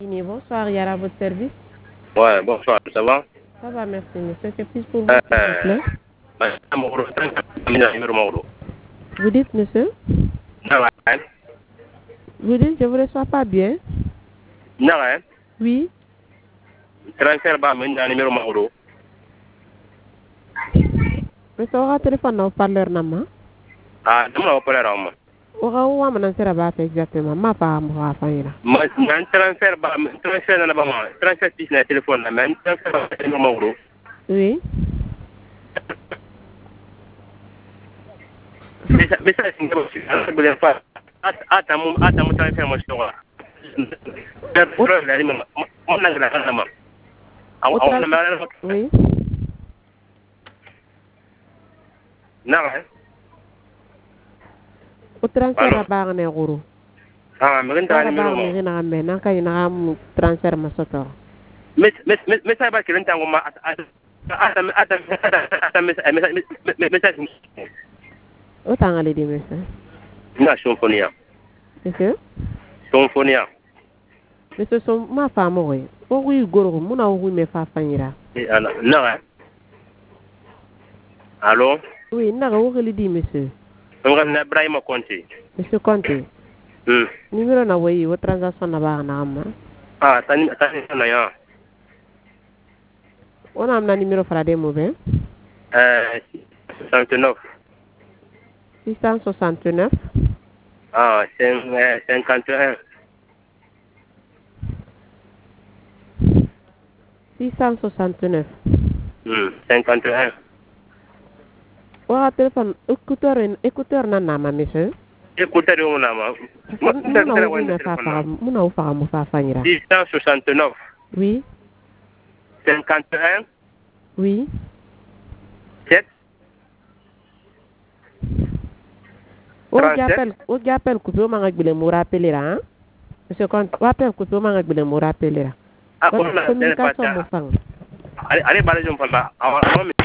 Bonsoir, Yara, à votre service. Ouais, bonsoir, ça va? Ça va, merci, monsieur. Que puis-je pour vous, s'il vous plaît? Vous dites, monsieur? Vous dites, je ne vous reçois pas bien? Oui. Transfert ba min na numéro Maodo. Monsieur, aura téléphone na parleur nama? Ah, dama na parleur ma. Aura wa manan sera ba fait exactement. Ma pa mo wa fa ira. Ma transfert ba transfert na ba ma. Transfert pis na téléphone na men transfert ba numéro Maodo. Oui. Bisa singa ba si ala bele fa. Ata mu transfert mo stowa. Pro la ni ma. Mo na ga na ma. Oui. Na O transfert ba nga ne guru. Ah, me renta numéro mo. Ba na me na kay na am transfert ma soto. Me sa ba kiran tango ma ata message. O tangale di monsieur. Na symphonia. Monsieur? Symphonia. Monsieur son ma femme oui. O wi goro mo na wi me fa fanyira. Na. Allô? Oui, na o geli di monsieur. On va Ibrahima Conte. Monsieur Conte. Numéro na oui, o transaction na ba na amma. Ah, tani na ya. On a un numéro frade mo ben? 69. 669. Ah, 51. 669. 51. Wa téléphone écouteur na nama monsieur. Écoutez mon nama. Muna ufa mo fa fanyira. 669. Oui. 51. Oui. 7. O appel coupé o manga gbile mo rappeler hein? Monsieur Conte, o appel coupé o manga gbile mo rappeler. Ah, communication mo fang. Allez, balé jom fa.